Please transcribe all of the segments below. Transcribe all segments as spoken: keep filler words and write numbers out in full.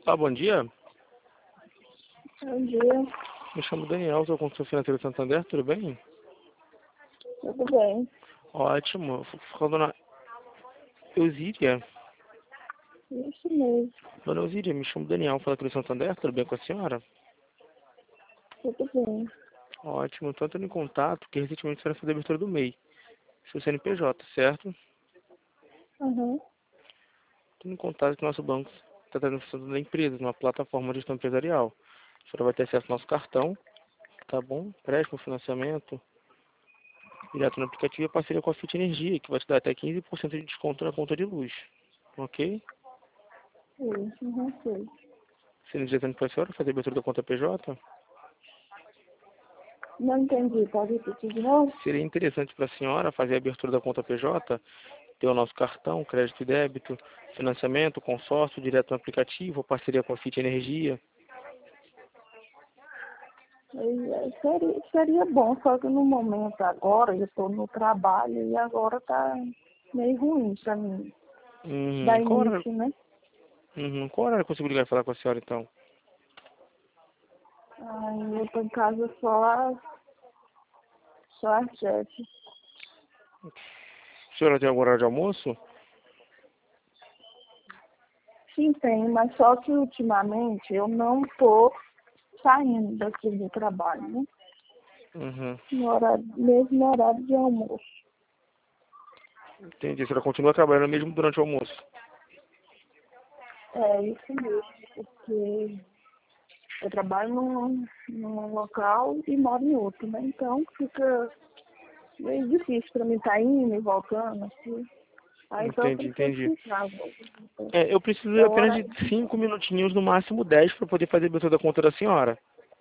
Ah, bom dia. Bom dia, Me chamo Daniel, sou consultor financeiro do Santander, tudo bem? tudo bem? Ótimo. Fico falando na Eusíria. Isso mesmo, Dona Eusíria, me chamo Daniel, falo aqui do Santander, tudo bem com a senhora? tudo bem. Ótimo. Estou entrando em contato, porque recentemente a senhora fez a abertura do M E I. Seu C N P J, certo? Uhum. Estou em contato com o nosso banco, está trazendo função da empresa, numa plataforma de gestão empresarial. A senhora vai ter acesso ao nosso cartão, tá bom? Empréstimo, financiamento, direto no aplicativo e a parceria com a Fit Energia, que vai te dar até quinze por cento de desconto na conta de luz. Ok? Isso, uhum, sei. Se não dizendo para a senhora fazer a abertura da conta P J, Não entendi, pode repetir de novo? seria interessante para a senhora fazer a abertura da conta P J, ter o nosso cartão, crédito e débito, financiamento, consórcio, direto no aplicativo, parceria com a Fit Energia. É, Seria, seria bom, só que no momento agora eu estou no trabalho e agora tá meio ruim para mim. Uhum. Dar Qual hora, início, né? uhum. Qual hora eu consigo ligar e falar com a senhora então? Aí eu tô em casa só às, só às sete. A senhora tem algum horário de almoço? Sim, tem, mas só que ultimamente eu não tô saindo daqui do trabalho, né? Uhum. No horário, mesmo no horário de almoço. Entendi. A senhora continua trabalhando mesmo durante o almoço? É isso mesmo, porque eu trabalho num, num local e moro em outro, né? Então fica meio difícil para mim estar indo e voltando, assim. Aí então eu Entendi, prefiro entendi. ficar. É, eu preciso É o apenas de horário. cinco minutinhos, no máximo dez, para poder fazer a abertura da conta da senhora.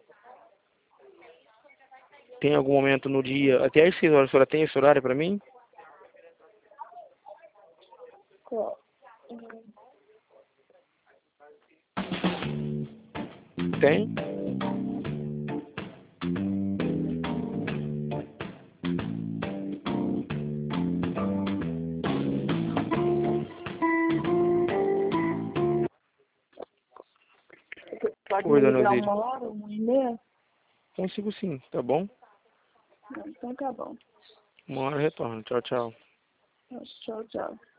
Tem algum momento no dia, até às seis horas, a senhora tem esse horário para mim? Ó, Tem? pode Oi, me dona ligar Osíris. uma hora, uma e meia? Consigo sim, tá bom? Então tá bom. Uma hora eu retorno. Tchau, tchau. Tchau, tchau.